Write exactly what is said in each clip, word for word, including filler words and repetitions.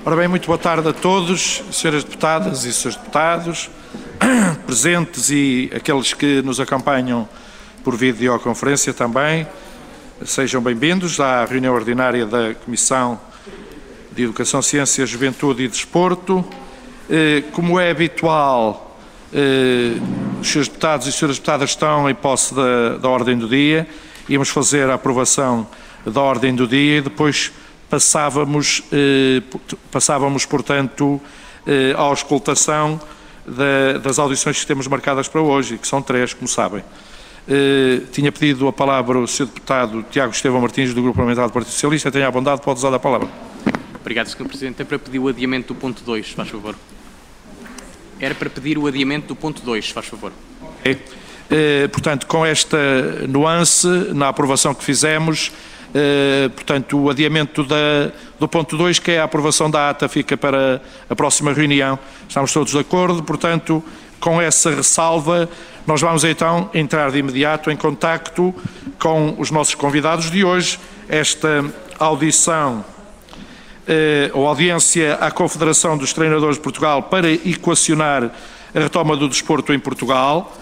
Ora bem, muito boa tarde a todos, senhoras deputadas e senhores deputados, presentes e aqueles que nos acompanham por videoconferência também. Sejam bem-vindos à reunião ordinária da Comissão de Educação, Ciência, Juventude e Desporto. Como é habitual, os senhores deputados e senhoras deputadas estão em posse da, da ordem do dia. Íamos fazer a aprovação da ordem do dia e depois passávamos, eh, passávamos portanto, eh, à auscultação da, das audições que temos marcadas para hoje, que são três, como sabem. Eh, tinha pedido a palavra o senhor deputado Tiago Estevão Martins, do Grupo Parlamentar do Partido Socialista. Tenha a bondade, pode usar a palavra. Obrigado, senhor Presidente. É para pedir o adiamento do ponto dois, se faz favor. Era para pedir o adiamento do ponto dois, se faz favor. Ok. Eh, portanto, com esta nuance, na aprovação que fizemos, Uh, portanto, o adiamento da, do ponto dois, que é a aprovação da ata, fica para a próxima reunião. Estamos todos de acordo, portanto, com essa ressalva, nós vamos então entrar de imediato em contacto com os nossos convidados de hoje. Esta audição, uh, ou audiência à Confederação dos Treinadores de Portugal para equacionar a retoma do desporto em Portugal.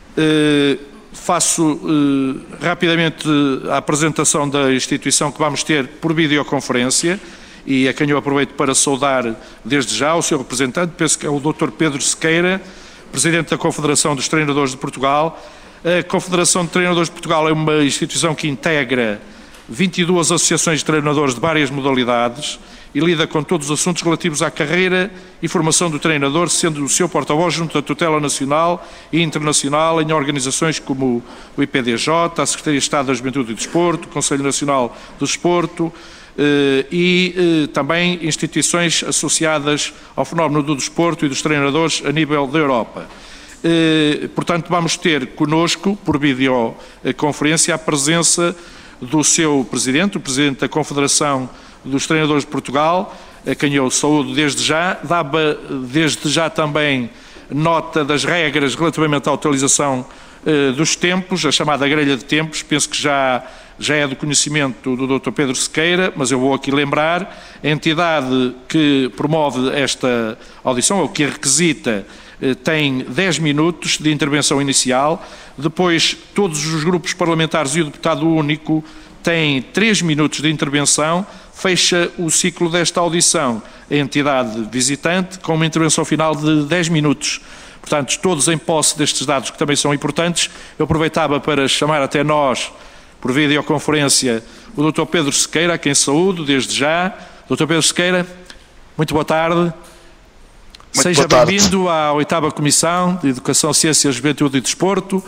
Uh, Faço eh, rapidamente a apresentação da instituição que vamos ter por videoconferência e a quem eu aproveito para saudar desde já o seu representante, penso que é o doutor Pedro Sequeira, Presidente da Confederação dos Treinadores de Portugal. A Confederação de Treinadores de Portugal é uma instituição que integra vinte e duas associações de treinadores de várias modalidades e lida com todos os assuntos relativos à carreira e formação do treinador, sendo o seu porta-voz junto da tutela nacional e internacional em organizações como o I P D J, a Secretaria de Estado da Juventude e do Desporto, o Conselho Nacional do Desporto eh, e eh, também instituições associadas ao fenómeno do desporto e dos treinadores a nível da Europa. Eh, portanto, vamos ter conosco, por videoconferência, a presença do seu Presidente, o Presidente da Confederação dos Treinadores de Portugal, a quem eu saúdo desde já. Dava desde já também nota das regras relativamente à utilização eh, dos tempos, a chamada grelha de tempos. Penso que já, já é do conhecimento do doutor Pedro Sequeira, mas eu vou aqui lembrar. A entidade que promove esta audição, ou que a requisita, eh, tem dez minutos de intervenção inicial. Depois, todos os grupos parlamentares e o deputado único têm três minutos de intervenção. Fecha o ciclo desta audição a entidade visitante com uma intervenção final de dez minutos. Portanto, todos em posse destes dados que também são importantes. Eu aproveitava para chamar até nós, por videoconferência, o doutor Pedro Sequeira, a quem saúdo desde já. doutor Pedro Sequeira, muito boa tarde. Muito Seja bem-vindo à oitava Comissão de Educação, Ciência, Juventude e Desporto.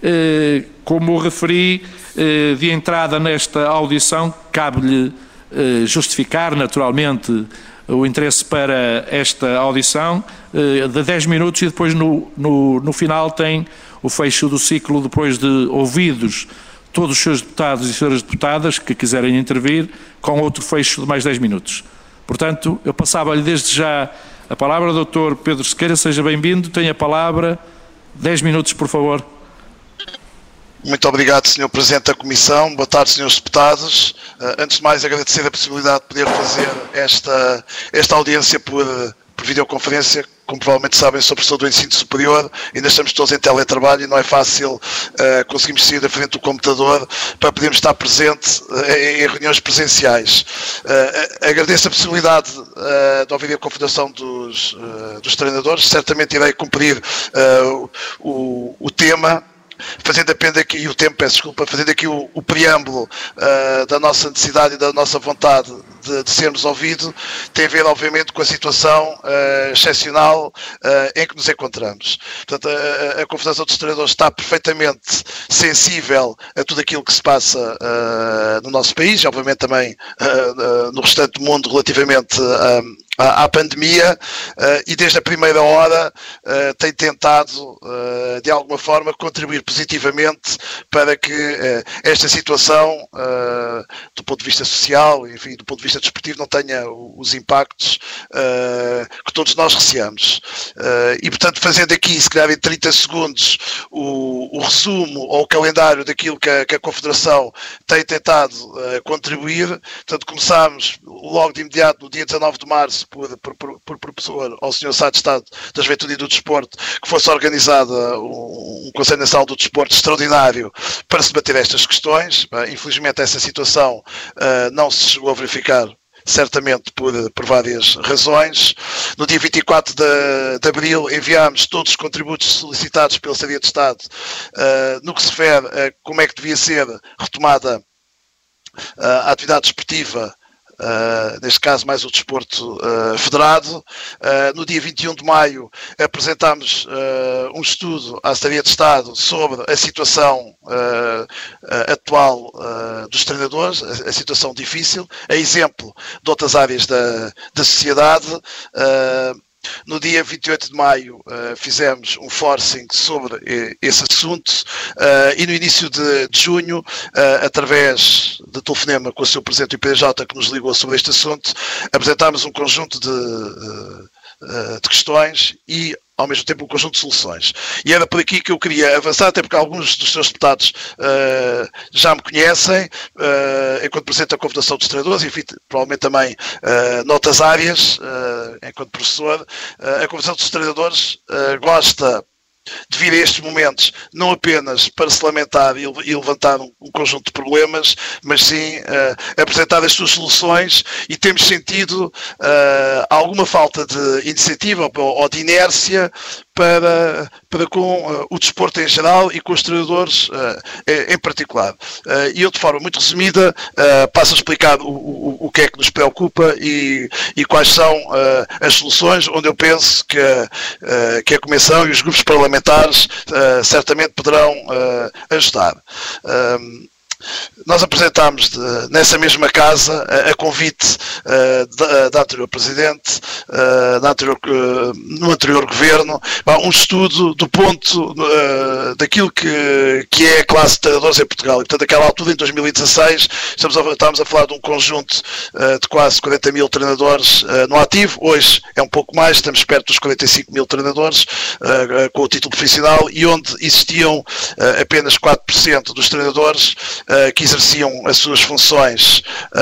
Como referi, de entrada nesta audição, cabe-lhe justificar naturalmente o interesse para esta audição de dez minutos e depois no, no, no final tem o fecho do ciclo, depois de ouvidos todos os seus deputados e senhoras deputadas que quiserem intervir, com outro fecho de mais dez minutos. Portanto, eu passava-lhe desde já a palavra, doutor Pedro Sequeira, seja bem-vindo, tenha a palavra, dez minutos, por favor. Muito obrigado, senhor Presidente da Comissão. Boa tarde, senhores deputados. Antes de mais, agradecer a possibilidade de poder fazer esta, esta audiência por, por videoconferência. Como provavelmente sabem, sou professor do ensino superior, ainda estamos todos em teletrabalho e não é fácil uh, conseguirmos sair da frente do computador para podermos estar presente uh, em, em reuniões presenciais. Uh, agradeço a possibilidade uh, da videoconferência dos, uh, dos treinadores. Certamente irei cumprir uh, o, o tema. Fazendo apenas aqui o tempo, peço desculpa, fazendo aqui o, o preâmbulo uh, da nossa necessidade e da nossa vontade de, de sermos ouvidos, tem a ver, obviamente, com a situação uh, excepcional uh, em que nos encontramos. Portanto, a, a Confederação dos Treinadores está perfeitamente sensível a tudo aquilo que se passa uh, no nosso país, e obviamente também uh, uh, no restante do mundo relativamente a uh, à pandemia, uh, e desde a primeira hora uh, tem tentado uh, de alguma forma contribuir positivamente para que uh, esta situação uh, do ponto de vista social, enfim, do ponto de vista desportivo, não tenha os impactos uh, que todos nós receamos. Uh, e portanto, fazendo aqui, se calhar em trinta segundos, o, o resumo ou o calendário daquilo que a, que a Confederação tem tentado uh, contribuir. Portanto, começámos logo de imediato no dia dezanove de março por, por, por, por professor ao senhor Secretário de Estado da Juventude e do Desporto que fosse organizado um, um Conselho Nacional do Desporto extraordinário para se debater estas questões. Infelizmente essa situação uh, não se chegou a verificar, certamente por, por várias razões. No dia vinte e quatro de, de abril enviámos todos os contributos solicitados pela Secretaria de Estado uh, no que se refere a como é que devia ser retomada uh, a atividade desportiva, Uh, neste caso mais o desporto uh, federado. Uh, no dia vinte e um de maio apresentámos uh, um estudo à Secretaria de Estado sobre a situação uh, uh, atual uh, dos treinadores, a, a situação difícil, a exemplo de outras áreas da, da sociedade. Uh, No dia vinte e oito de maio uh, fizemos um forcing sobre uh, esse assunto uh, e no início de, de junho, uh, através de telefonema com o seu Presidente do I P D J que nos ligou sobre este assunto, apresentámos um conjunto de, uh, uh, de questões e ao mesmo tempo um conjunto de soluções. E era por aqui que eu queria avançar, até porque alguns dos seus deputados uh, já me conhecem, uh, enquanto Presidente da Confederação dos Treinadores, enfim, provavelmente também uh, noutras áreas, uh, enquanto professor. Uh, a Confederação dos Treinadores uh, gosta de vir a estes momentos não apenas para se lamentar e levantar um, um conjunto de problemas, mas sim uh, apresentar as suas soluções, e temos sentido uh, alguma falta de iniciativa ou, ou de inércia para, para com uh, o desporto em geral e com os treinadores uh, em particular. Uh, e eu, de forma muito resumida, uh, passo a explicar o, o, o que é que nos preocupa e, e quais são uh, as soluções, onde eu penso que, uh, que a Comissão e os grupos parlamentares uh, certamente poderão uh, ajudar. Um, Nós apresentámos de, nessa mesma casa, a, a convite uh, da, da anterior Presidente, uh, da anterior, uh, no anterior Governo, um estudo do ponto uh, daquilo que, que é a classe de treinadores em Portugal. E, portanto, naquela altura, em dois mil e dezasseis, estamos a, estamos a falar de um conjunto uh, de quase quarenta mil treinadores uh, no ativo. Hoje é um pouco mais, estamos perto dos quarenta e cinco mil treinadores uh, uh, com o título profissional, e onde existiam uh, apenas quatro por cento dos treinadores Uh, que exerciam as suas funções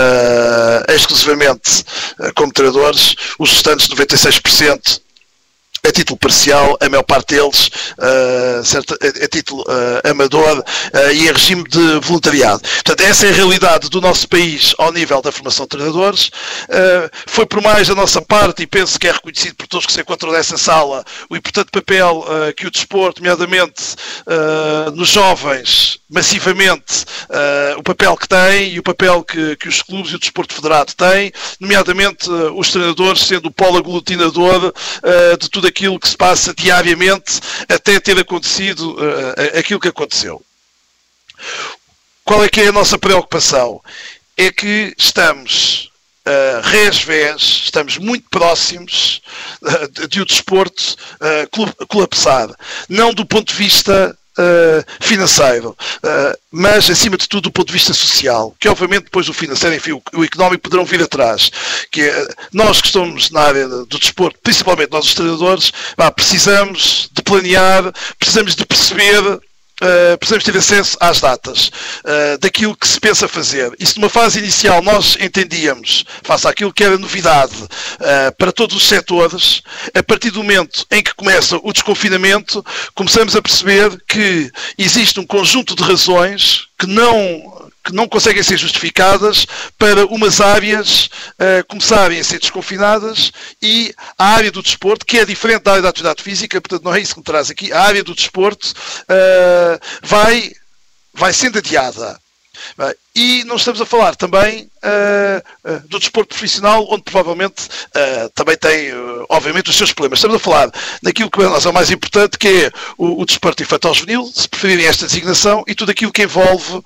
uh, exclusivamente uh, como treinadores. Os restantes noventa e seis por cento a título parcial, a maior parte deles uh, certo, a, a título uh, amador uh, e em regime de voluntariado. Portanto, essa é a realidade do nosso país ao nível da formação de treinadores. Uh, foi por mais a nossa parte, e penso que é reconhecido por todos que se encontram nessa sala, o importante papel uh, que o desporto, nomeadamente uh, nos jovens, massivamente, uh, o papel que tem e o papel que, que os clubes e o desporto federado têm, nomeadamente uh, os treinadores sendo o polo aglutinador uh, de tudo aquilo que se passa diariamente até ter acontecido uh, aquilo que aconteceu. Qual é que é a nossa preocupação? É que estamos uh, resvés, estamos muito próximos uh, de, de o desporto uh, colapsar. Não do ponto de vista Uh, financeiro, uh, mas acima de tudo do ponto de vista social, que obviamente depois do financeiro, enfim, o, o económico poderão vir atrás, que é, nós que estamos na área do desporto, principalmente nós os treinadores, bah, precisamos de planear, precisamos de perceber, Uh, precisamos ter acesso às datas uh, daquilo que se pensa fazer. E se numa fase inicial nós entendíamos, face àquilo que era novidade uh, para todos os setores, a partir do momento em que começa o desconfinamento, começamos a perceber que existe um conjunto de razões que não... que não conseguem ser justificadas para umas áreas uh, começarem a ser desconfinadas, e a área do desporto, que é diferente da área da atividade física, portanto não é isso que me traz aqui, a área do desporto uh, vai, vai sendo adiada. E não estamos a falar também uh, uh, do desporto profissional, onde provavelmente uh, também tem, uh, obviamente, os seus problemas. Estamos a falar naquilo que para nós é o mais importante, que é o, o desporto infantil-juvenil, se preferirem esta designação, e tudo aquilo que envolve uh,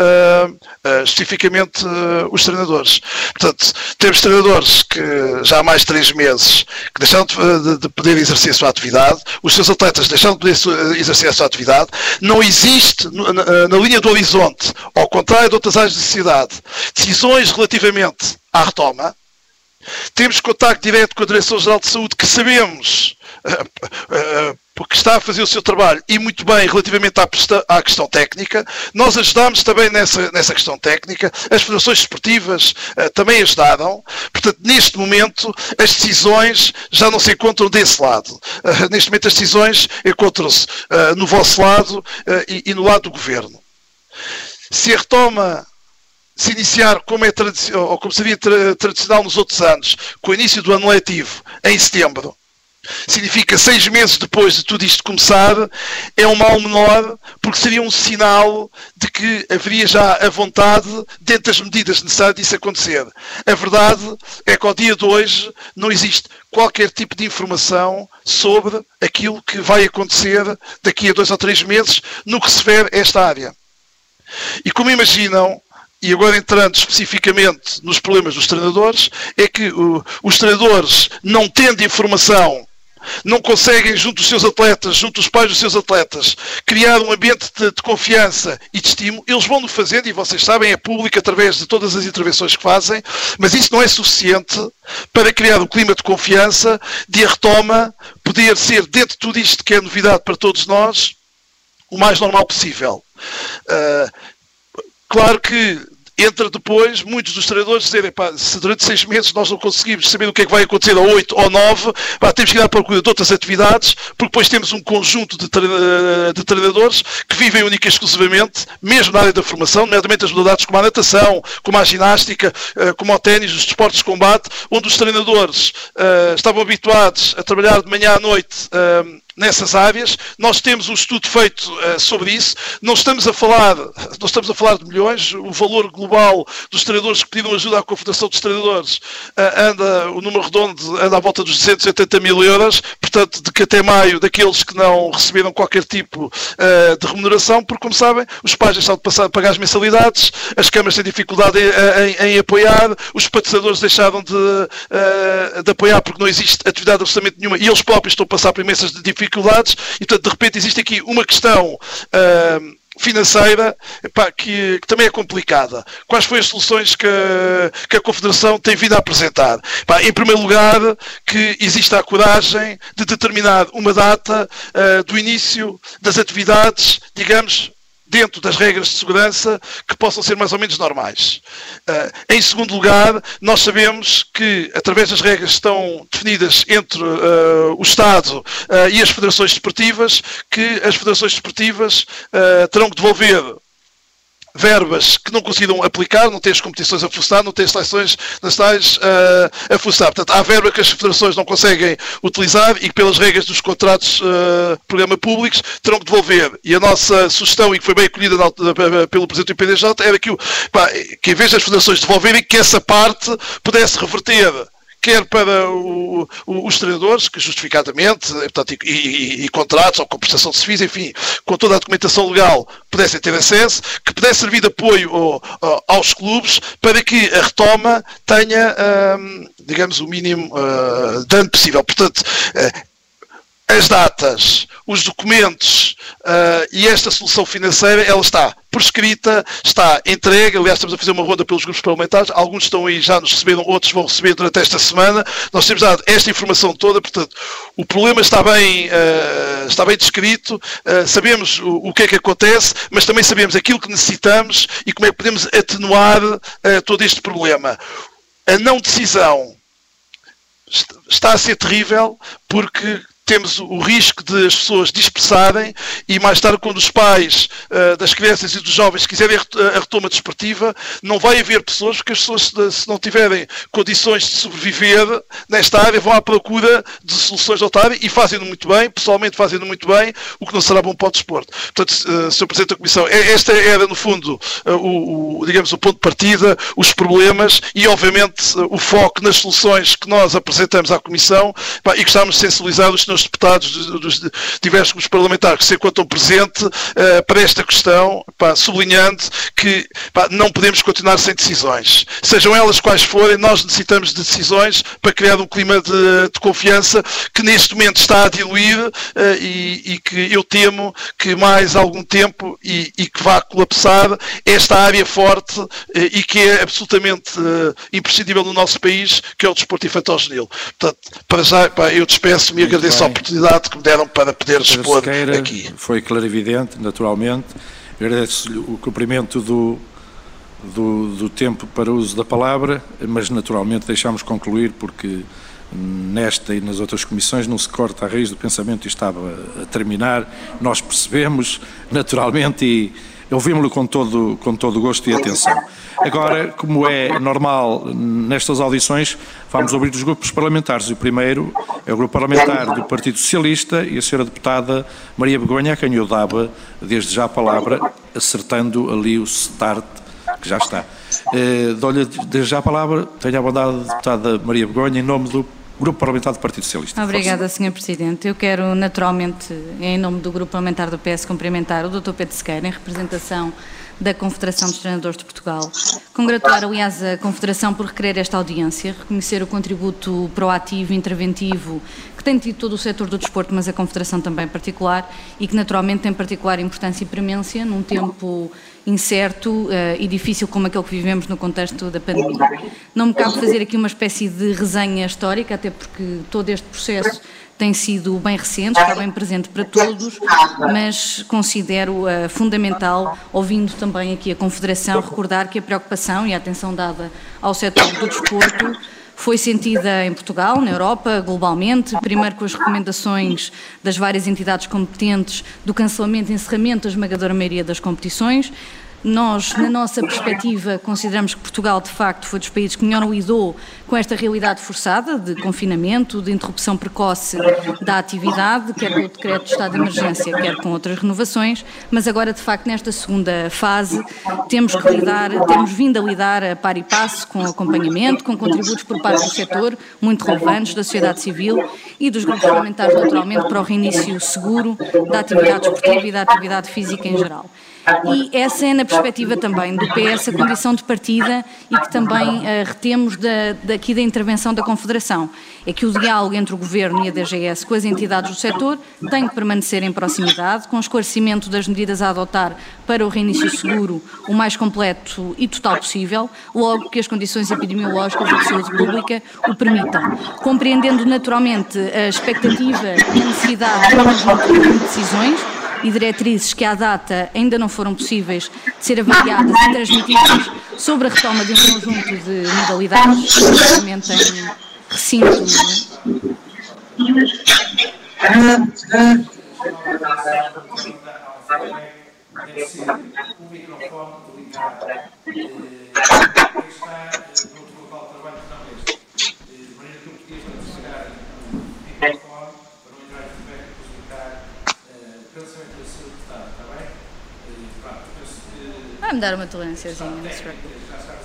uh, especificamente uh, os treinadores. Portanto, temos treinadores que já há mais de três meses que deixaram de, de, de poder exercer a sua atividade, os seus atletas deixaram de poder exercer a sua atividade. Não existe na, na, na linha do horizonte, ao contrário de outras áreas da sociedade, decisões relativamente à retoma, Temos contacto direto com a Direção-Geral de Saúde, que sabemos uh, uh, porque está a fazer o seu trabalho e muito bem relativamente à, à questão técnica. Nós ajudamos também nessa, nessa questão técnica. As federações esportivas uh, também ajudaram. Portanto, neste momento, as decisões já não se encontram desse lado. Uh, neste momento, as decisões encontram-se uh, no vosso lado uh, e, e no lado do Governo. Se a retoma se iniciar como, é ou como seria tra tradicional nos outros anos, com o início do ano letivo, em setembro, significa seis meses depois de tudo isto começar, é um mal menor, porque seria um sinal de que haveria já a vontade, dentro das medidas necessárias, disso acontecer. A verdade é que ao dia de hoje não existe qualquer tipo de informação sobre aquilo que vai acontecer daqui a dois ou três meses no que se refere a esta área. E como imaginam, e agora entrando especificamente nos problemas dos treinadores, é que uh, os treinadores, não tendo informação, não conseguem, junto dos seus atletas, junto dos pais dos seus atletas, criar um ambiente de, de confiança e de estímulo. Eles vão-no fazendo, e vocês sabem, é público através de todas as intervenções que fazem, mas isso não é suficiente para criar um clima de confiança, de a retoma poder ser, dentro de tudo isto que é novidade para todos nós, o mais normal possível. Uh, claro que entra depois muitos dos treinadores dizerem, pá, se durante seis meses nós não conseguimos saber o que é que vai acontecer a oito ou nove, pá, temos que ir à procura de outras atividades, porque depois temos um conjunto de, tre de treinadores que vivem única e exclusivamente, mesmo na área da formação, nomeadamente as modalidades como a natação, como a ginástica, como o ténis, os desportos de combate, onde os treinadores uh, estavam habituados a trabalhar de manhã à noite uh, nessas áreas. Nós temos um estudo feito uh, sobre isso. Não estamos a falar, não estamos a falar de milhões. O valor global dos treinadores que pediram ajuda à Confederação dos Treinadores uh, anda, o número redondo anda à volta dos duzentos e oitenta mil euros. Portanto, de que até maio, daqueles que não receberam qualquer tipo uh, de remuneração, porque, como sabem, os pais deixaram de passar, pagar as mensalidades, as câmaras têm dificuldade em, em, em apoiar, os patrocinadores deixaram de, uh, de apoiar porque não existe atividade absolutamente nenhuma e eles próprios estão a passar por imensas dificuldades. dificuldades e, portanto, de repente existe aqui uma questão uh, financeira epá, que, que também é complicada. Quais foram as soluções que, que a Confederação tem vindo a apresentar? Epá, em primeiro lugar, que exista a coragem de determinar uma data uh, do início das atividades, digamos, dentro das regras de segurança que possam ser mais ou menos normais. Uh, em segundo lugar, nós sabemos que, através das regras que estão definidas entre uh, o Estado uh, e as federações desportivas, que as federações desportivas uh, terão que devolver verbas que não conseguiram aplicar, não têm as competições a funcionar, não têm as seleções nacionais uh, a funcionar. Portanto, há verba que as federações não conseguem utilizar e que, pelas regras dos contratos uh, programa públicos, terão que devolver. E a nossa sugestão, e que foi bem acolhida na, na, pelo Presidente do I P D J, era que, pá, que em vez das federações devolverem, que essa parte pudesse reverter quer para o, o, os treinadores, que justificadamente, portanto, e, e, e contratos ou com prestação de serviços, enfim, com toda a documentação legal, pudessem ter acesso, que pudesse servir de apoio ao, ao, aos clubes para que a retoma tenha, hum, digamos, o mínimo uh, dano possível. Portanto, uh, as datas, os documentos uh, e esta solução financeira, ela está por escrita, está entregue. Aliás, estamos a fazer uma ronda pelos grupos parlamentares. Alguns estão aí, já nos receberam, outros vão receber durante esta semana. Nós temos dado esta informação toda, portanto, o problema está bem, uh, está bem descrito, uh, sabemos o, o que é que acontece, mas também sabemos aquilo que necessitamos e como é que podemos atenuar uh, todo este problema. A não decisão está a ser terrível, porque temos o risco de as pessoas dispersarem e mais tarde, quando os pais uh, das crianças e dos jovens quiserem a retoma desportiva, não vai haver pessoas, porque as pessoas, se não tiverem condições de sobreviver nesta área, vão à procura de soluções de outra área e fazem-no muito bem, pessoalmente fazem-no muito bem, o que não será bom para o desporto. Portanto, uh, senhor Presidente da Comissão, esta era, no fundo, uh, o, o, digamos, o ponto de partida, os problemas e, obviamente, uh, o foco nas soluções que nós apresentamos à Comissão, pá, e gostávamos de sensibilizar os senhores senhores deputados dos diversos grupos parlamentares que se encontram presentes uh, para esta questão, pá, sublinhando que pá, não podemos continuar sem decisões. Sejam elas quais forem, nós necessitamos de decisões para criar um clima de, de confiança que neste momento está a diluir uh, e, e que eu temo que mais algum tempo e, e que vá colapsar esta área forte uh, e que é absolutamente uh, imprescindível no nosso país, que é o desporto infantil-juvenil. Portanto, para já, pá, eu despeço-me e agradeço a oportunidade que me deram para poder expor Sequeira, aqui. Foi clarividente, naturalmente. Agradeço-lhe o cumprimento do, do, do tempo para o uso da palavra, mas naturalmente deixámos concluir porque nesta e nas outras comissões não se corta a raiz do pensamento e estava a terminar. Nós percebemos naturalmente e ouvimos-lo com todo, com todo o gosto e atenção. Agora, como é normal nestas audições, vamos ouvir os grupos parlamentares. O primeiro é o grupo parlamentar do Partido Socialista e a senhora deputada Maria Begonha, a quem eu dava desde já a palavra, acertando ali o start, que já está. Uh, Dou-lhe desde já a palavra, tenha a bondade, deputada Maria Begonha, em nome do Grupo Parlamentar do Partido Socialista. Obrigada, senhor Presidente. Eu quero, naturalmente, em nome do Grupo Parlamentar do P S, cumprimentar o doutor Pedro Sequeira, em representação da Confederação dos Treinadores de Portugal. Congratular, aliás, a Confederação por requerer esta audiência, reconhecer o contributo proativo e interventivo que tem tido todo o setor do desporto, mas a Confederação também em particular, e que naturalmente tem particular importância e premência num tempo incerto uh, e difícil como aquele que vivemos no contexto da pandemia. Não me cabe fazer aqui uma espécie de resenha histórica, até porque todo este processo tem sido bem recente, está bem presente para todos, mas considero uh, fundamental, ouvindo também aqui a Confederação, recordar que a preocupação e a atenção dada ao setor do desporto foi sentida em Portugal, na Europa, globalmente, primeiro com as recomendações das várias entidades competentes do cancelamento e encerramento da esmagadora maioria das competições. Nós, na nossa perspectiva, consideramos que Portugal, de facto, foi dos países que melhor lidou com esta realidade forçada de confinamento, de interrupção precoce da atividade, quer com o decreto de estado de emergência, quer com outras renovações, mas agora, de facto, nesta segunda fase, temos que lidar, temos vindo a lidar a par e passo com acompanhamento, com contributos por parte do setor, muito relevantes, da sociedade civil e dos grupos parlamentares, naturalmente, para o reinício seguro da atividade esportiva e da atividade física em geral. E essa é, na perspectiva também do P S, a condição de partida e que também uh, retemos da, daqui da intervenção da Confederação. É que o diálogo entre o Governo e a D G S com as entidades do setor tem que permanecer em proximidade, com esclarecimento das medidas a adotar para o reinício seguro o mais completo e total possível, logo que as condições epidemiológicas e de saúde pública o permitam. Compreendendo naturalmente a expectativa e a necessidade de um conjunto de decisões e diretrizes que à data ainda não foram possíveis de ser avaliadas e transmitidas sobre a retoma de um conjunto de modalidades, especialmente em recinto. Vai-me dar uma tolerânciazinha, não se preocupe.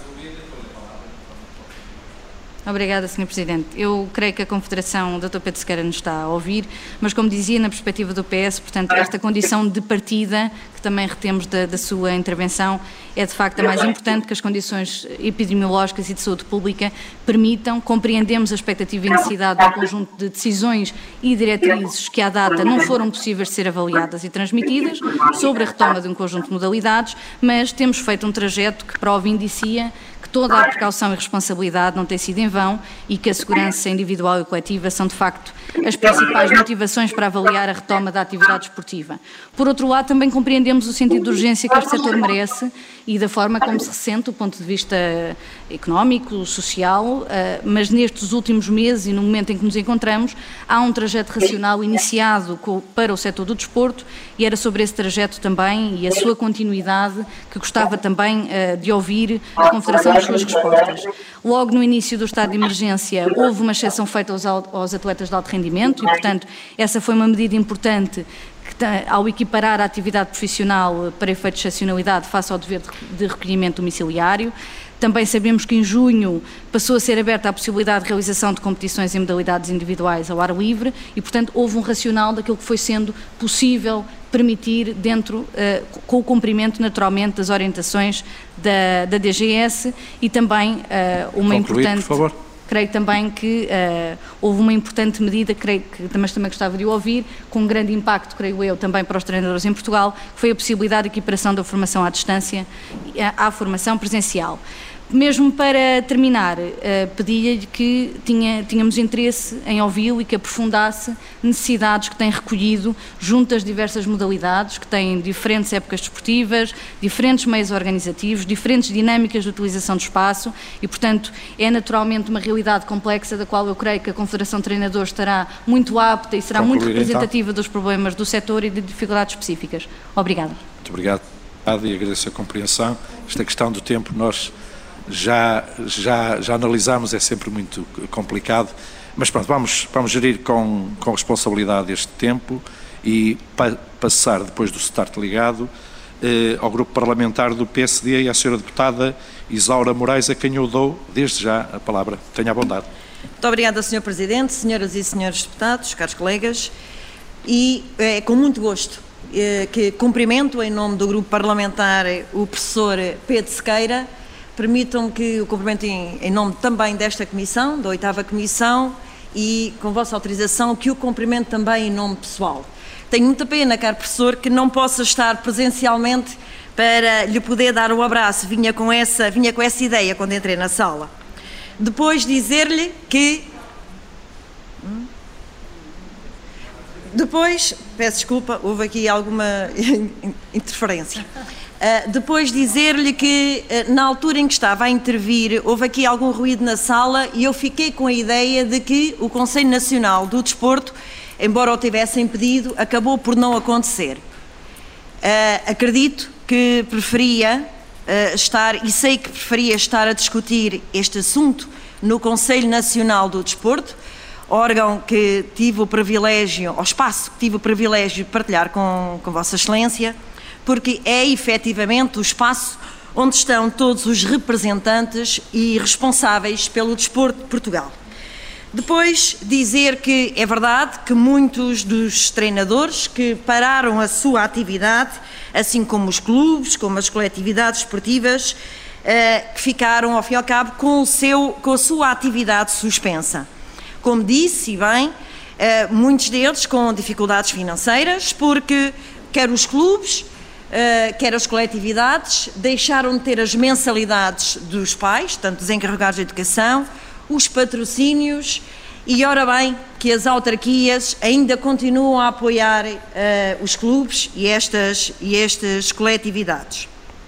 Obrigada, senhor Presidente. Eu creio que a Confederação, o doutor Pedro Sequeira, nos está a ouvir, mas como dizia, na perspectiva do P S, portanto, esta condição de partida, que também retemos da, da sua intervenção, é de facto a mais importante, que as condições epidemiológicas e de saúde pública permitam, compreendemos a expectativa e necessidade de um conjunto de decisões e diretrizes que à data não foram possíveis de ser avaliadas e transmitidas sobre a retoma de um conjunto de modalidades, mas temos feito um trajeto que prova e indicia que toda a precaução e responsabilidade não tem sido em vão e que a segurança individual e coletiva são, de facto, as principais motivações para avaliar a retoma da atividade esportiva. Por outro lado, também compreendemos o sentido de urgência que este setor merece e da forma como se ressente do ponto de vista económico, social, mas nestes últimos meses e no momento em que nos encontramos, há um trajeto racional iniciado para o setor do desporto e era sobre esse trajeto também e a sua continuidade que gostava também de ouvir a Confederação das suas respostas. Logo no início do estado de emergência houve uma exceção feita aos, aos atletas de alto rendimento e, portanto, essa foi uma medida importante que, ao equiparar a atividade profissional para efeito de excepcionalidade face ao dever de recolhimento domiciliário. Também sabemos que em junho passou a ser aberta a possibilidade de realização de competições em modalidades individuais ao ar livre e, portanto, houve um racional daquilo que foi sendo possível permitir dentro, uh, com o cumprimento naturalmente das orientações da, da D G S e também uh, uma Concluir, importante... por favor. Creio também que uh, houve uma importante medida, creio que mas também gostava de ouvir, com um grande impacto, creio eu, também para os treinadores em Portugal, que foi a possibilidade de equiparação da formação à distância à formação presencial. Mesmo para terminar, uh, pedi-lhe que tinha, tínhamos interesse em ouvi-lo e que aprofundasse necessidades que tem recolhido junto às diversas modalidades, que têm diferentes épocas desportivas, diferentes meios organizativos, diferentes dinâmicas de utilização do espaço e, portanto, é naturalmente uma realidade complexa da qual eu creio que a Confederação de Treinadores estará muito apta e será Concluir, muito representativa então. dos problemas do setor e de dificuldades específicas. Obrigada. Muito obrigado e agradeço a compreensão. Esta questão do tempo nós já, já, já analisámos, é sempre muito complicado, mas pronto, vamos, vamos gerir com, com responsabilidade este tempo e pa, passar depois do start ligado eh, ao grupo parlamentar do P S D e à senhora deputada Isaura Moraes, a quem eu dou desde já a palavra. Tenha a bondade. Muito obrigada, senhor Presidente, senhoras e senhores deputados, caros colegas, e é com muito gosto é, que cumprimento em nome do grupo parlamentar o professor Pedro Sequeira. Permitam-me que o cumprimento em, em nome também desta comissão, da oitava comissão, e com vossa autorização que o cumprimento também em nome pessoal. Tenho muita pena, caro professor, que não possa estar presencialmente para lhe poder dar um abraço. Vinha com essa, vinha com essa ideia quando entrei na sala. Depois dizer-lhe que... Depois, peço desculpa, houve aqui alguma interferência. Uh, depois dizer-lhe que uh, na altura em que estava a intervir houve aqui algum ruído na sala e eu fiquei com a ideia de que o Conselho Nacional do Desporto, embora o tivessem pedido, acabou por não acontecer. Uh, acredito que preferia uh, estar, e sei que preferia estar a discutir este assunto no Conselho Nacional do Desporto, órgão que tive o privilégio, ou espaço que tive o privilégio de partilhar com, com Vossa Excelência, porque é efetivamente o espaço onde estão todos os representantes e responsáveis pelo desporto de Portugal. Depois dizer que é verdade que muitos dos treinadores que pararam a sua atividade, assim como os clubes, como as coletividades esportivas, que ficaram ao fim e ao cabo com, o seu, com a sua atividade suspensa. Como disse, e bem, muitos deles com dificuldades financeiras, porque quer os clubes, Uh, quer as coletividades, deixaram de ter as mensalidades dos pais, tanto dos encarregados de educação, os patrocínios e, ora bem, que as autarquias ainda continuam a apoiar uh, os clubes e estas, e estas coletividades.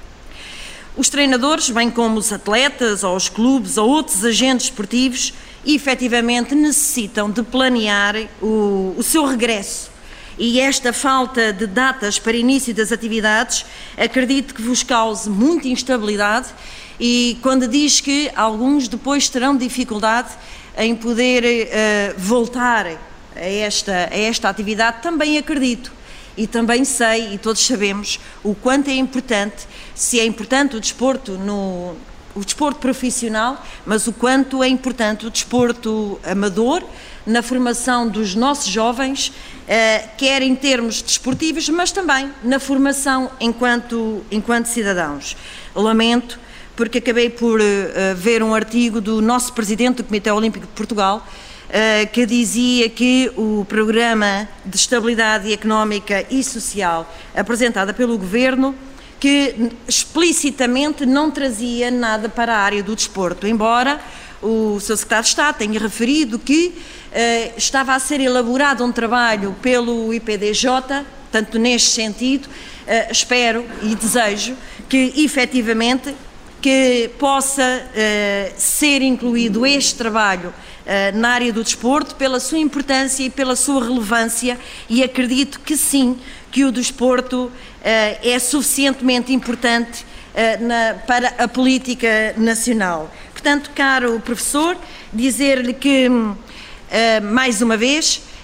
Os treinadores, bem como os atletas ou os clubes ou outros agentes esportivos, efetivamente necessitam de planear o, o seu regresso. E esta falta de datas para início das atividades, acredito que vos cause muita instabilidade e quando diz que alguns depois terão dificuldade em poder uh, voltar a esta, a esta atividade, também acredito. E também sei, e todos sabemos, o quanto é importante, se é importante o desporto no... o desporto profissional, mas o quanto é importante o desporto amador na formação dos nossos jovens, eh, quer em termos desportivos, mas também na formação enquanto, enquanto cidadãos. Lamento, porque acabei por eh, ver um artigo do nosso Presidente do Comitê Olímpico de Portugal, eh, que dizia que o Programa de Estabilidade Económica e Social apresentado pelo Governo que explicitamente não trazia nada para a área do desporto, embora o seu secretário de Estado tenha referido que uh, estava a ser elaborado um trabalho pelo I P D J, tanto neste sentido, uh, espero e desejo que efetivamente que possa uh, ser incluído este trabalho uh, na área do desporto pela sua importância e pela sua relevância e acredito que sim, que o desporto uh, é suficientemente importante uh, na, para a política nacional. Portanto, caro professor, dizer-lhe que, uh, mais uma vez,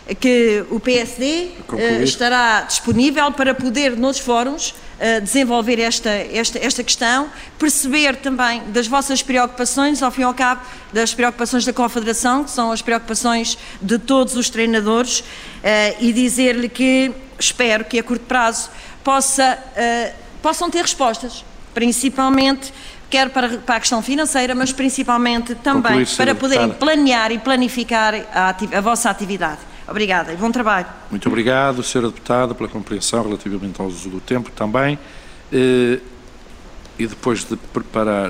que o P S D uh, estará disponível para poder, nos fóruns, uh, desenvolver esta, esta, esta questão, perceber também das vossas preocupações, ao fim e ao cabo, das preocupações da Confederação, que são as preocupações de todos os treinadores, uh, e dizer-lhe que espero que a curto prazo possa, uh, possam ter respostas, principalmente quer para, para a questão financeira, mas principalmente também Concluir, para poderem planear e planificar a, a vossa atividade. Obrigada e bom trabalho. Muito obrigado, senhora Deputada, pela compreensão relativamente ao uso do tempo também. E depois de preparar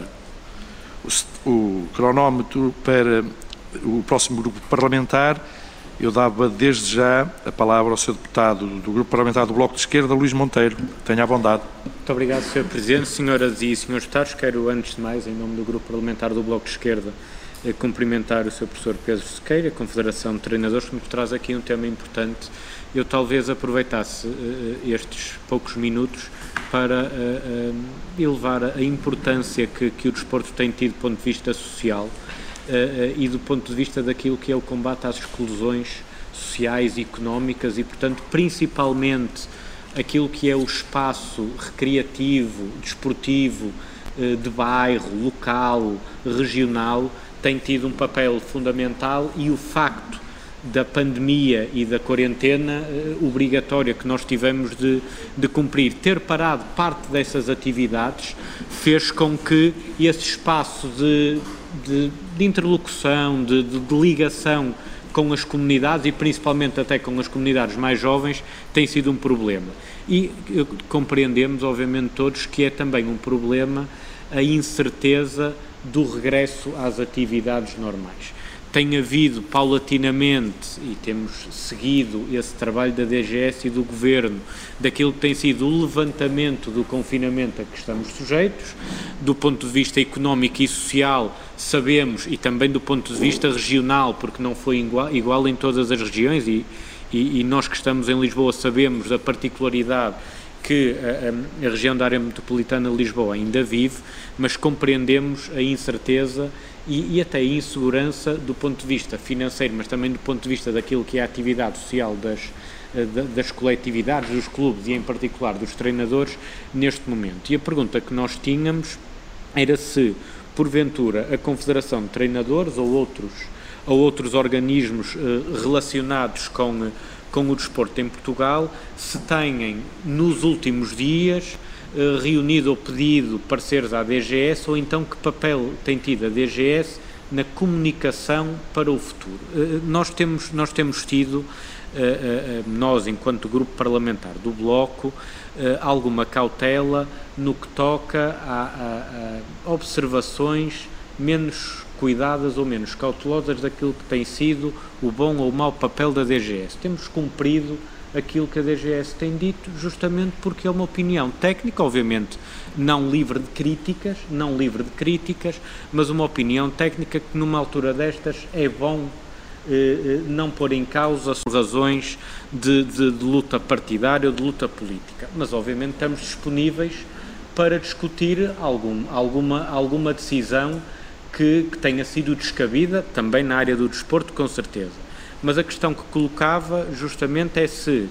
o, o cronómetro para o próximo grupo parlamentar, eu dava desde já a palavra ao senhor Deputado do Grupo Parlamentar do Bloco de Esquerda, Luís Monteiro. Tenha a bondade. Muito obrigado, senhor Presidente. Senhoras e senhores Deputados, quero, antes de mais, em nome do Grupo Parlamentar do Bloco de Esquerda, cumprimentar o senhor Professor Pedro Sequeira, a Confederação de Treinadores, que nos traz aqui um tema importante. Eu talvez aproveitasse uh, estes poucos minutos para uh, uh, elevar a importância que, que o desporto tem tido do ponto de vista social uh, uh, e do ponto de vista daquilo que é o combate às exclusões sociais e económicas e, portanto, principalmente aquilo que é o espaço recreativo, desportivo, uh, de bairro, local, regional, tem tido um papel fundamental e o facto da pandemia e da quarentena uh, obrigatória que nós tivemos de, de cumprir, ter parado parte dessas atividades, fez com que esse espaço de, de, de interlocução, de, de, de ligação com as comunidades e principalmente até com as comunidades mais jovens tem sido um problema. E uh, compreendemos, obviamente, todos que é também um problema a incerteza do regresso às atividades normais. Tem havido paulatinamente, e temos seguido esse trabalho da D G S e do Governo, daquilo que tem sido o levantamento do confinamento a que estamos sujeitos, do ponto de vista económico e social, sabemos, e também do ponto de vista regional, porque não foi igual, igual em todas as regiões, e, e, e nós que estamos em Lisboa sabemos a particularidade que a, a região da área metropolitana de Lisboa ainda vive, mas compreendemos a incerteza e, e até a insegurança do ponto de vista financeiro, mas também do ponto de vista daquilo que é a atividade social das, das coletividades, dos clubes e em particular dos treinadores neste momento. E a pergunta que nós tínhamos era se, porventura, a Confederação de Treinadores ou outros, ou outros organismos eh, relacionados com com o desporto em Portugal, se têm nos últimos dias eh, reunido ou pedido pareceres à D G S ou então que papel tem tido a D G S na comunicação para o futuro. Eh, nós temos, nós temos tido, eh, eh, nós enquanto grupo parlamentar do Bloco, eh, alguma cautela no que toca a, a, a observações menos cuidadas ou menos cautelosas daquilo que tem sido o bom ou o mau papel da D G S. Temos cumprido aquilo que a D G S tem dito, justamente porque é uma opinião técnica, obviamente não livre de críticas, não livre de críticas, mas uma opinião técnica que numa altura destas é bom eh, não pôr em causa as razões de, de, de luta partidária ou de luta política. Mas obviamente estamos disponíveis para discutir algum, alguma, alguma decisão Que, que tenha sido descabida, também na área do desporto, com certeza. Mas a questão que colocava justamente é se,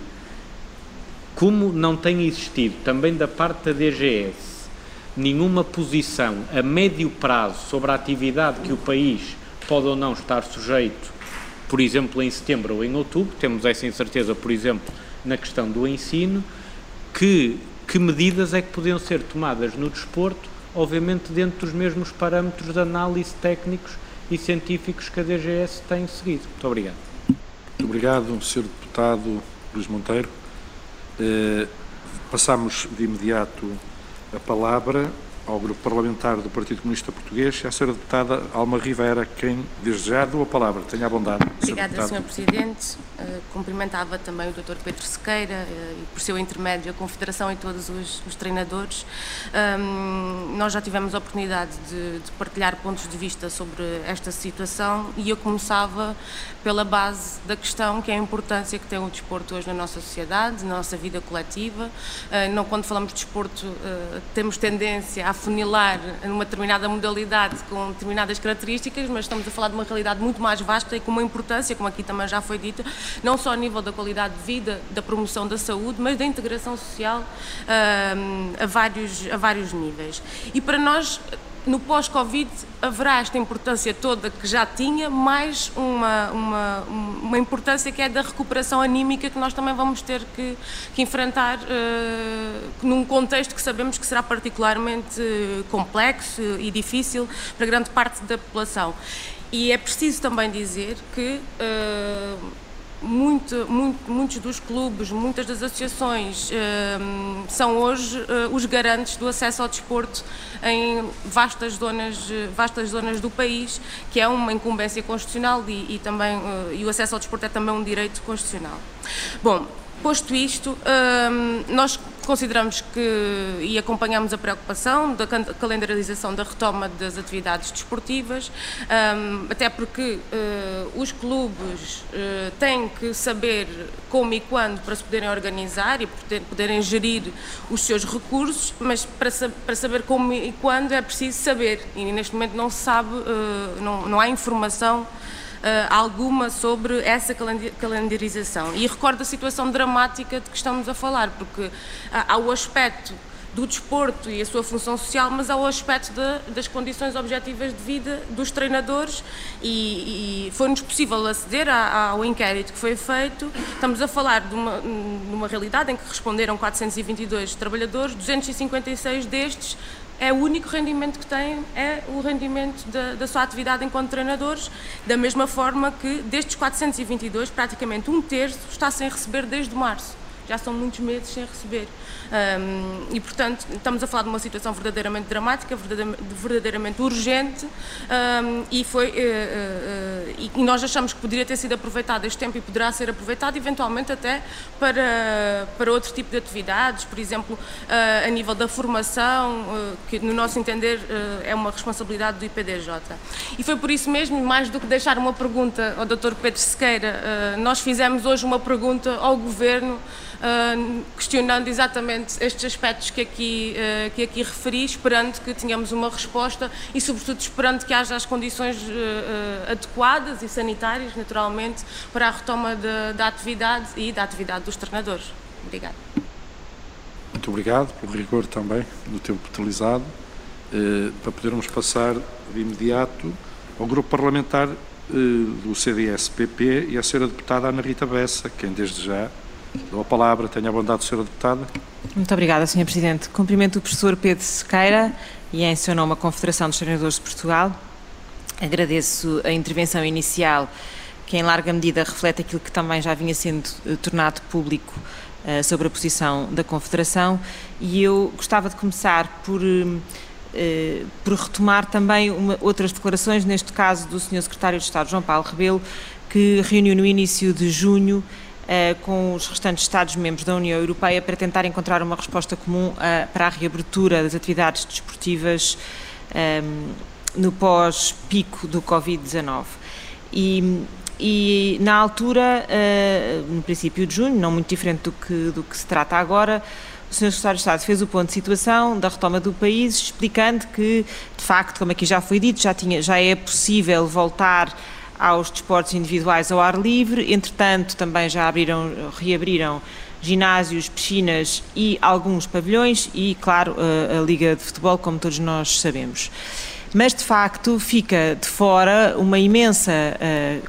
como não tem existido também da parte da D G S nenhuma posição a médio prazo sobre a atividade que o país pode ou não estar sujeito, por exemplo, em setembro ou em outubro, temos essa incerteza, por exemplo, na questão do ensino, que, que medidas é que podiam ser tomadas no desporto, obviamente dentro dos mesmos parâmetros de análise técnicos e científicos que a D G S tem seguido. Muito obrigado. Muito obrigado, senhor Deputado Luís Monteiro. Eh, passamos de imediato a palavra ao Grupo Parlamentar do Partido Comunista Português e à senhora Deputada Alma Rivera, quem desde já dou a palavra. Tenha a bondade. Obrigada, senhor Presidente. Uh, cumprimentava também o doutor Pedro Sequeira uh, e, por seu intermédio, a Confederação e todos os, os treinadores. Um, nós já tivemos a oportunidade de, de partilhar pontos de vista sobre esta situação e eu começava pela base da questão que é a importância que tem o desporto hoje na nossa sociedade, na nossa vida coletiva. Uh, não, quando falamos de desporto, uh, temos tendência a afunilar numa determinada modalidade com determinadas características, mas estamos a falar de uma realidade muito mais vasta e com uma importância, como aqui também já foi dito, não só a nível da qualidade de vida, da promoção da saúde, mas da integração social uh, a, vários, a vários níveis. E para nós, no pós-Covid, haverá esta importância toda que já tinha, mais uma, uma, uma importância que é da recuperação anímica que nós também vamos ter que, que enfrentar uh, num contexto que sabemos que será particularmente complexo e difícil para grande parte da população. E é preciso também dizer que uh, Muito, muito, muitos dos clubes, muitas das associações uh, são hoje uh, os garantes do acesso ao desporto em vastas zonas, vastas zonas do país, que é uma incumbência constitucional e, e, também, uh, e o acesso ao desporto é também um direito constitucional. Bom, posto isto, uh, nós consideramos que, e acompanhamos a preocupação da calendarização da retoma das atividades desportivas, um, até porque uh, os clubes uh, têm que saber como e quando para se poderem organizar e poder, poderem gerir os seus recursos, mas para, para saber como e quando é preciso saber, e neste momento não se sabe, uh, não, não há informação Uh, alguma sobre essa calendarização. E recordo a situação dramática de que estamos a falar, porque uh, há o aspecto do desporto e a sua função social, mas há o aspecto de, das condições objetivas de vida dos treinadores e, e foi-nos possível aceder a, ao inquérito que foi feito. Estamos a falar de uma, de uma realidade em que responderam quatrocentos e vinte e dois trabalhadores, duzentos e cinquenta e seis destes é o único rendimento que têm, é o rendimento da, da sua atividade enquanto treinadores, da mesma forma que destes quatrocentos e vinte e dois, praticamente um terço está sem receber desde março. Já são muitos meses sem receber. Um, e, portanto, estamos a falar de uma situação verdadeiramente dramática, verdadeiramente, verdadeiramente urgente, um, e, foi, uh, uh, e nós achamos que poderia ter sido aproveitado este tempo e poderá ser aproveitado, eventualmente, até para, para outro tipo de atividades, por exemplo, uh, a nível da formação, uh, que, no nosso entender, uh, é uma responsabilidade do I P D J. E foi por isso mesmo, mais do que deixar uma pergunta ao doutor Pedro Sequeira, uh, nós fizemos hoje uma pergunta ao Governo, Uh, questionando exatamente estes aspectos que aqui, uh, que aqui referi, esperando que tenhamos uma resposta e, sobretudo, esperando que haja as condições uh, uh, adequadas e sanitárias, naturalmente, para a retoma de, da atividade e da atividade dos treinadores. Obrigada. Muito obrigado pelo rigor também do tempo utilizado, uh, para podermos passar de imediato ao grupo parlamentar uh, do C D S P P e à senhora deputada Ana Rita Bessa, quem desde já dou a palavra. Tenha a bondade, senhora deputada. Muito obrigada, senhor Presidente. Cumprimento o professor Pedro Sequeira e, em seu nome, a Confederação dos Treinadores de Portugal. Agradeço a intervenção inicial, que em larga medida reflete aquilo que também já vinha sendo uh, tornado público uh, sobre a posição da Confederação, e eu gostava de começar por, uh, uh, por retomar também uma, outras declarações, neste caso do senhor Secretário de Estado, João Paulo Rebelo, que reuniu no início de junho Uh, com os restantes Estados-membros da União Europeia para tentar encontrar uma resposta comum uh, para a reabertura das atividades desportivas um, no pós-pico do Covid dezanove. E, e na altura, uh, no princípio de junho, não muito diferente do que, do que se trata agora, o senhor Secretário de Estado fez o ponto de situação da retoma do país, explicando que, de facto, como aqui já foi dito, já, tinha, já é possível voltar aos desportos individuais ao ar livre. Entretanto, também já abriram, reabriram ginásios, piscinas e alguns pavilhões e, claro, a, a Liga de Futebol, como todos nós sabemos. Mas, de facto, fica de fora uma imensa, uh,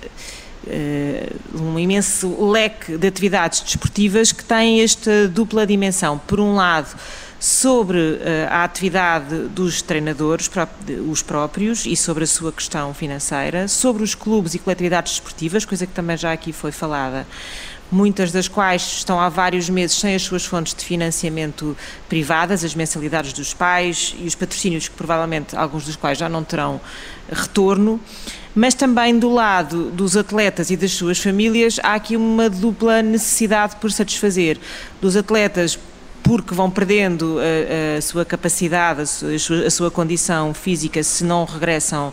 uh, um imenso leque de atividades desportivas que têm esta dupla dimensão. Por um lado, sobre uh, a atividade dos treinadores, os próprios, e sobre a sua questão financeira, sobre os clubes e coletividades desportivas, coisa que também já aqui foi falada, muitas das quais estão há vários meses sem as suas fontes de financiamento privadas, as mensalidades dos pais e os patrocínios, que provavelmente alguns dos quais já não terão retorno, mas também do lado dos atletas e das suas famílias há aqui uma dupla necessidade por satisfazer. Dos atletas, porque vão perdendo a, a sua capacidade, a sua, a sua condição física se não regressam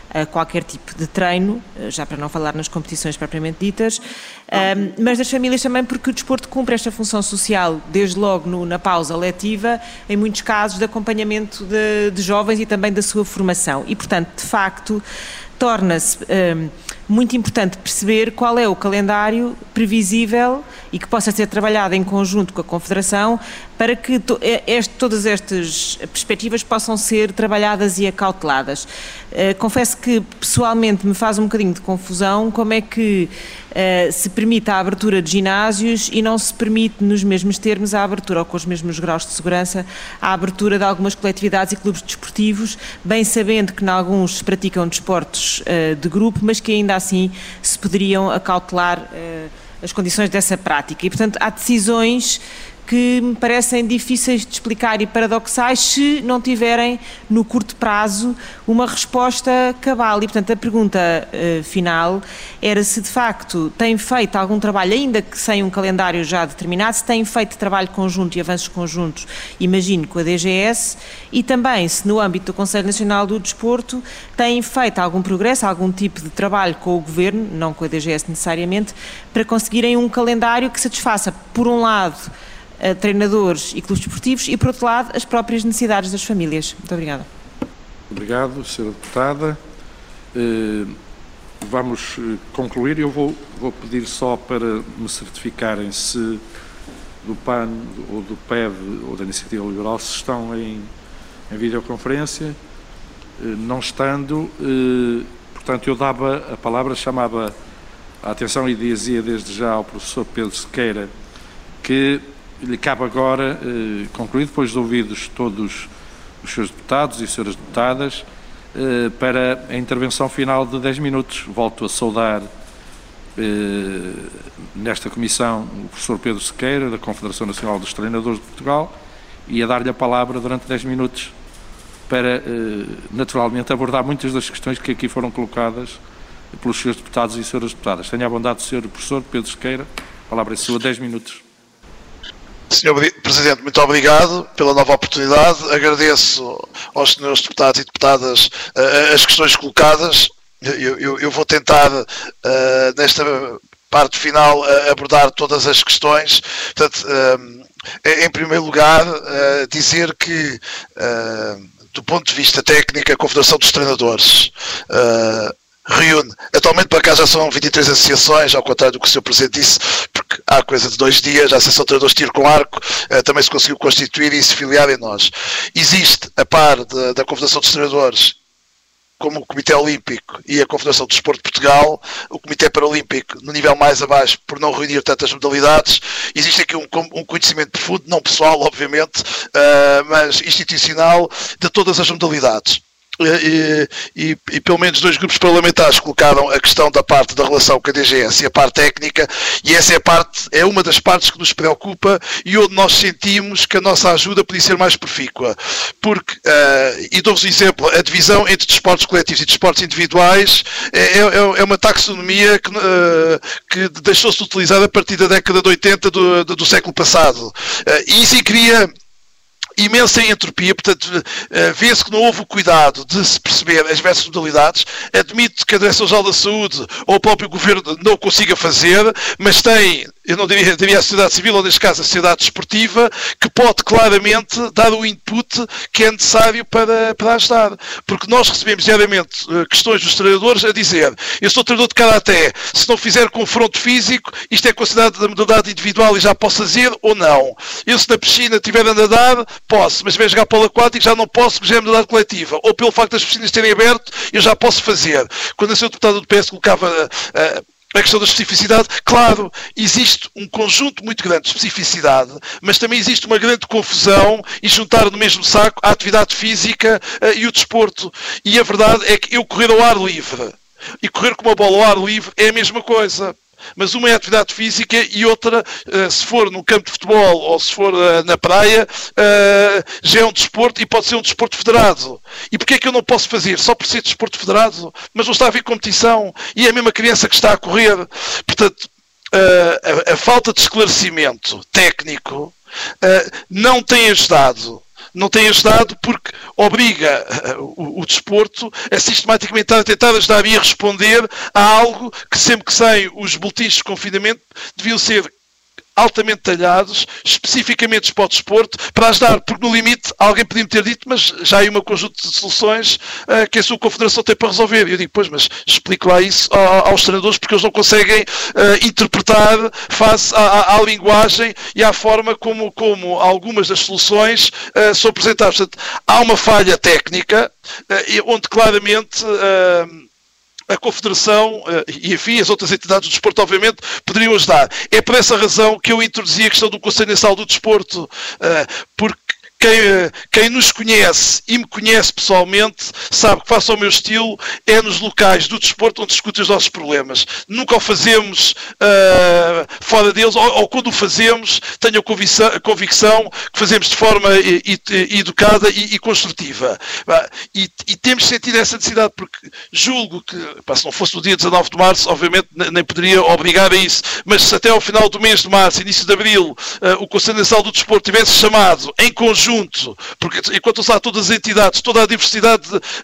a qualquer tipo de treino, já para não falar nas competições propriamente ditas, um, mas das famílias também porque o desporto cumpre esta função social, desde logo no, na pausa letiva, em muitos casos de acompanhamento de, de jovens e também da sua formação. E, portanto, de facto, torna-se um, muito importante perceber qual é o calendário previsível e que possa ser trabalhado em conjunto com a Confederação para que to, este, todas estas perspectivas possam ser trabalhadas e acauteladas. Uh, confesso que pessoalmente me faz um bocadinho de confusão como é que uh, se permite a abertura de ginásios e não se permite nos mesmos termos a abertura, ou com os mesmos graus de segurança, a abertura de algumas coletividades e clubes desportivos, bem sabendo que em alguns se praticam desportos uh, de grupo, mas que ainda assim se poderiam acautelar uh, as condições dessa prática. E, portanto, há decisões que me parecem difíceis de explicar e paradoxais se não tiverem, no curto prazo, uma resposta cabal. E, portanto, a pergunta uh, final era se, de facto, tem feito algum trabalho, ainda que sem um calendário já determinado, se tem feito trabalho conjunto e avanços conjuntos, imagino, com a D G S, e também se, no âmbito do Conselho Nacional do Desporto, têm feito algum progresso, algum tipo de trabalho com o Governo, não com a D G S necessariamente, para conseguirem um calendário que satisfaça, por um lado, a treinadores e clubes desportivos e, por outro lado, as próprias necessidades das famílias. Muito obrigada. Obrigado, senhora Deputada. Uh, vamos concluir. Eu vou, vou pedir só para me certificarem se do P A N ou do P E V ou da Iniciativa Liberal se estão em, em videoconferência. Uh, não estando, uh, portanto, eu dava a palavra, chamava a atenção e dizia desde já ao professor Pedro Sequeira que lhe cabe agora eh, concluir, depois de ouvidos todos os senhores deputados e senhoras deputadas, eh, para a intervenção final de dez minutos. Volto a saudar eh, nesta comissão o professor Pedro Sequeira, da Confederação Nacional dos Treinadores de Portugal, e a dar-lhe a palavra durante dez minutos para, eh, naturalmente, abordar muitas das questões que aqui foram colocadas pelos senhores deputados e senhoras deputadas. Tenha a bondade, senhor professor Pedro Sequeira, a palavra é sua, dez minutos. senhor Presidente, muito obrigado pela nova oportunidade. Agradeço aos senhores deputados e deputadas uh, as questões colocadas. Eu, eu, eu vou tentar, uh, nesta parte final, uh, abordar todas as questões. Portanto, uh, em primeiro lugar, uh, dizer que, uh, do ponto de vista técnico, a Confederação dos Treinadores uh, reúne, atualmente para cá já são vinte e três associações, ao contrário do que o senhor Presidente disse, porque há coisa de dois dias, a Associação de Treinadores de Tiro com Arco uh, também se conseguiu constituir e se filiar em nós. Existe, a par de, da Confederação dos Treinadores, como o Comitê Olímpico e a Confederação do Desporto de Portugal, o Comitê Paralímpico no nível mais abaixo, por não reunir tantas modalidades. Existe aqui um, um conhecimento profundo, não pessoal, obviamente, uh, mas institucional, de todas as modalidades. E, e, e pelo menos dois grupos parlamentares colocaram a questão da parte da relação com a D G S e a parte técnica, e essa é, a parte, é uma das partes que nos preocupa e onde nós sentimos que a nossa ajuda podia ser mais profícua. Porque, uh, e dou-vos um exemplo, a divisão entre desportos coletivos e desportos individuais é, é, é uma taxonomia que, uh, que deixou-se de utilizar a partir da década de oitenta do, do, do século passado. Uh, e isso cria imensa entropia, portanto, uh, vê-se que não houve o cuidado de se perceber as diversas modalidades. Admito que a Direção-Geral da Saúde ou o próprio Governo não o consiga fazer, mas tem, eu não diria, diria a sociedade civil, ou neste caso a sociedade desportiva, que pode claramente dar o input que é necessário para, para ajudar. Porque nós recebemos diariamente uh, questões dos treinadores a dizer: eu sou treinador de karaté, se não fizer confronto físico, isto é considerado da modalidade individual e já posso fazer ou não. Eu, se na piscina estiver a nadar, posso, mas se vier jogar polo aquático já não posso, porque já é modalidade coletiva. Ou pelo facto das piscinas terem aberto, eu já posso fazer. Quando a senhora deputada do P S colocava uh, a questão da especificidade, claro, existe um conjunto muito grande de especificidade, mas também existe uma grande confusão e juntar no mesmo saco a atividade física uh, e o desporto. E a verdade é que eu correr ao ar livre e correr com uma bola ao ar livre é a mesma coisa. Mas uma é atividade física e outra, se for no campo de futebol ou se for na praia, já é um desporto e pode ser um desporto federado. E porquê é que eu não posso fazer? Só por ser desporto federado? Mas não está a haver competição e é a mesma criança que está a correr. Portanto, a, a falta de esclarecimento técnico não tem ajudado não tem ajudado porque obriga o, o desporto a sistematicamente a tentar ajudar e a responder a algo que sempre que saem os boletins de confinamento deviam ser altamente talhados, especificamente para o desporto, para ajudar, porque no limite alguém podia ter dito, mas já há aí um conjunto de soluções uh, que a sua confederação tem para resolver. E eu digo, pois, mas explico lá isso a, aos treinadores, porque eles não conseguem uh, interpretar face à, à, à linguagem e à forma como, como algumas das soluções uh, são apresentadas. Portanto, há uma falha técnica, uh, onde claramente Uh, a Confederação e, enfim, as outras entidades do desporto, obviamente, poderiam ajudar. É por essa razão que eu introduzi a questão do Conselho Nacional do Desporto, porque Quem, quem nos conhece e me conhece pessoalmente sabe que, face ao meu estilo, é nos locais do desporto onde discutem os nossos problemas. Nunca o fazemos uh, fora deles, ou, ou quando o fazemos, tenho a convicção, a convicção que fazemos de forma e, e, educada e, e construtiva. E, e temos sentido essa necessidade, porque julgo que, pá, se não fosse no dia dezanove de março, obviamente nem poderia obrigar a isso, mas se até ao final do mês de março, início de abril, uh, o Conselho Nacional do Desporto tivesse chamado em conjunto, porque enquanto lá todas as entidades, toda a diversidade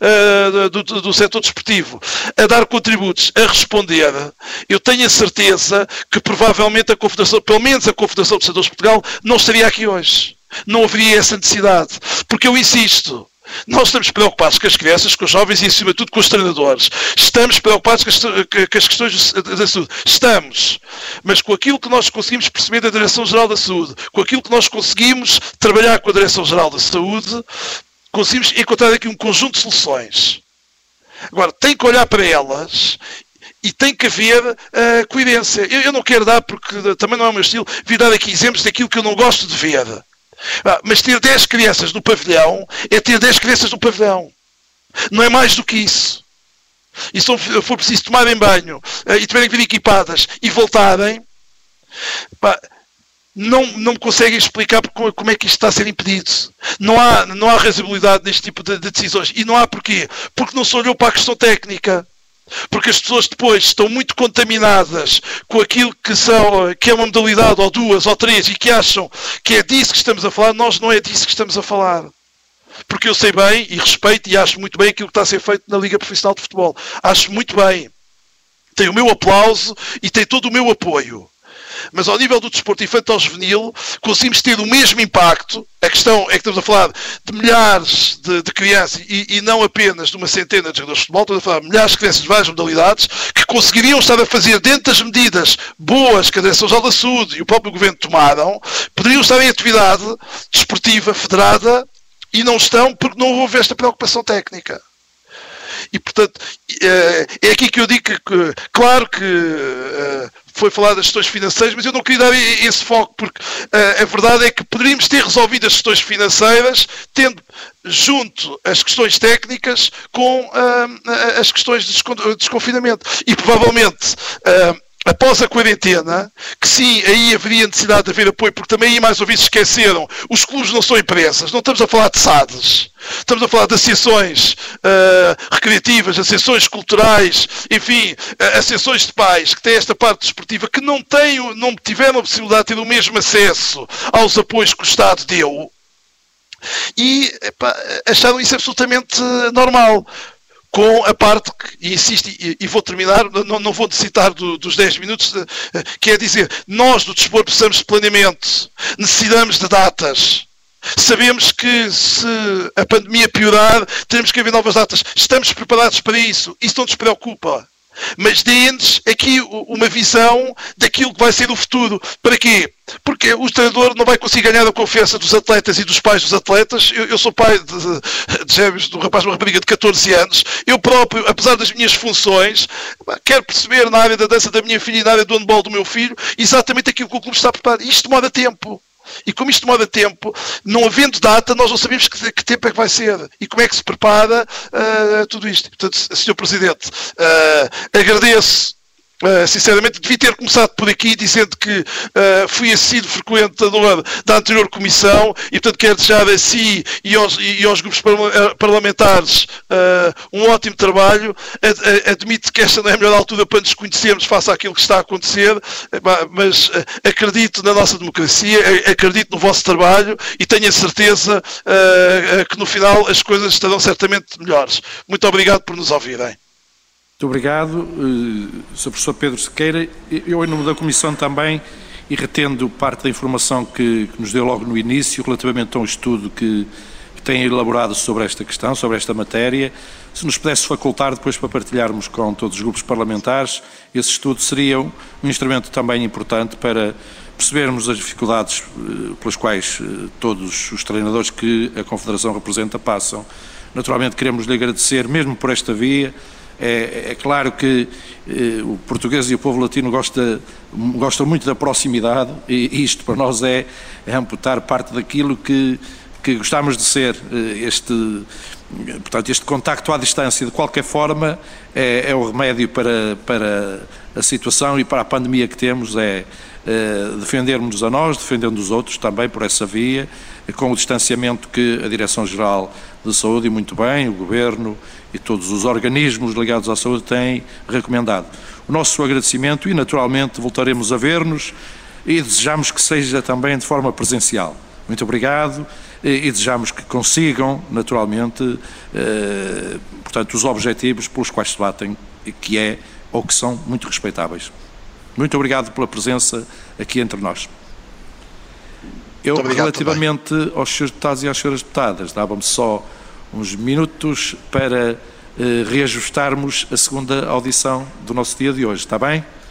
uh, do, do, do setor desportivo, a dar contributos, a responder, eu tenho a certeza que provavelmente a Confederação, pelo menos a Confederação dos Treinadores de Portugal, não estaria aqui hoje. Não haveria essa necessidade. Porque eu insisto, nós estamos preocupados com as crianças, com os jovens e, acima de tudo, com os treinadores. Estamos preocupados com as, com as questões da saúde. Estamos. Mas com aquilo que nós conseguimos perceber da Direção-Geral da Saúde, com aquilo que nós conseguimos trabalhar com a Direção-Geral da Saúde, conseguimos encontrar aqui um conjunto de soluções. Agora, tem que olhar para elas e tem que haver uh, coerência. Eu, eu não quero dar, porque também não é o meu estilo, vir dar aqui exemplos daquilo que eu não gosto de ver. Ah, mas ter dez crianças no pavilhão é ter dez crianças no pavilhão. Não é mais do que isso. E se for preciso tomarem banho uh, e tiverem que vir equipadas e voltarem, pá, não, não me conseguem explicar como, como é que isto está a ser impedido. Não há, não há razoabilidade neste tipo de, de decisões. E não há porquê. Porque não se olhou para a questão técnica. Porque as pessoas depois estão muito contaminadas com aquilo que, são, que é uma modalidade, ou duas, ou três, e que acham que é disso que estamos a falar. Nós não é disso que estamos a falar. Porque eu sei bem, e respeito, e acho muito bem aquilo que está a ser feito na Liga Profissional de Futebol. Acho muito bem. Tem o meu aplauso e tem todo o meu apoio. Mas ao nível do desporto infantil juvenil, conseguimos ter o mesmo impacto. A questão é que estamos a falar de milhares de, de crianças e, e não apenas de uma centena de jogadores de futebol, estamos a falar de milhares de crianças de várias modalidades que conseguiriam estar a fazer, dentro das medidas boas que a Direção-Geral da Saúde e o próprio Governo tomaram, poderiam estar em atividade desportiva federada e não estão porque não houve esta preocupação técnica. E, portanto, é aqui que eu digo que, claro que foi falado das questões financeiras, mas eu não queria dar esse foco, porque a verdade é que poderíamos ter resolvido as questões financeiras tendo junto as questões técnicas com as questões de desconfinamento. E provavelmente, após a quarentena, que sim, aí haveria necessidade de haver apoio, porque também aí mais ou menos se esqueceram, os clubes não são empresas, não estamos a falar de S A Ds, estamos a falar de associações uh, recreativas, associações culturais, enfim, uh, associações de pais, que têm esta parte desportiva, que não, têm, não tiveram a possibilidade de ter o mesmo acesso aos apoios que o Estado deu, e epá, acharam isso absolutamente normal. Com a parte, que, e insisto, e, e vou terminar, não, não vou citar do, dos dez minutos, que é dizer, nós do desporto precisamos de planeamento, necessitamos de datas. Sabemos que se a pandemia piorar, teremos que haver novas datas. Estamos preparados para isso. Isso não nos preocupa. Mas dê-nos aqui uma visão daquilo que vai ser o futuro. Para quê? Porque o treinador não vai conseguir ganhar a confiança dos atletas e dos pais dos atletas. Eu, eu sou pai de, de gêmeos, de um rapaz e uma rapariga de catorze anos. Eu próprio, apesar das minhas funções, quero perceber na área da dança da minha filha e na área do handball do meu filho exatamente aquilo que o clube está preparado. Isto demora tempo. E como isto demora tempo, não havendo data, nós não sabemos que, que tempo é que vai ser e como é que se prepara uh, tudo isto. Portanto, senhor Presidente, uh, agradeço Uh, sinceramente, devia ter começado por aqui dizendo que uh, fui assíduo frequentador da anterior comissão e, portanto, quero desejar a si e aos, e aos grupos parlamentares uh, um ótimo trabalho. Ad, admito que esta não é a melhor altura para nos conhecermos face àquilo que está a acontecer, mas uh, acredito na nossa democracia, acredito no vosso trabalho e tenho a certeza uh, que no final as coisas estarão certamente melhores. Muito obrigado por nos ouvirem. Muito obrigado, senhor Professor Pedro Sequeira. Eu, em nome da Comissão também, e retendo parte da informação que, que nos deu logo no início, relativamente a um estudo que, que tem elaborado sobre esta questão, sobre esta matéria, se nos pudesse facultar depois para partilharmos com todos os grupos parlamentares, esse estudo seria um, um instrumento também importante para percebermos as dificuldades pelas quais todos os treinadores que a Confederação representa passam. Naturalmente queremos lhe agradecer, mesmo por esta via. É, é claro que eh, o português e o povo latino gosta, gostam muito da proximidade e isto para nós é, é amputar parte daquilo que, que gostamos de ser. Este, portanto, este contacto à distância, de qualquer forma, é, é o remédio para, para a situação e para a pandemia que temos, é, é defendermos a nós, defendendo os outros também por essa via, com o distanciamento que a Direção-Geral de Saúde, e muito bem, o Governo e todos os organismos ligados à saúde têm recomendado. O nosso agradecimento e, naturalmente, voltaremos a ver-nos e desejamos que seja também de forma presencial. Muito obrigado e, e desejamos que consigam, naturalmente, eh, portanto, os objetivos pelos quais se batem, que é, ou que são, muito respeitáveis. Muito obrigado pela presença aqui entre nós. Eu, relativamente também aos senhores deputados e às senhoras deputadas, dava-me só uns minutos para eh, reajustarmos a segunda audição do nosso dia de hoje, está bem?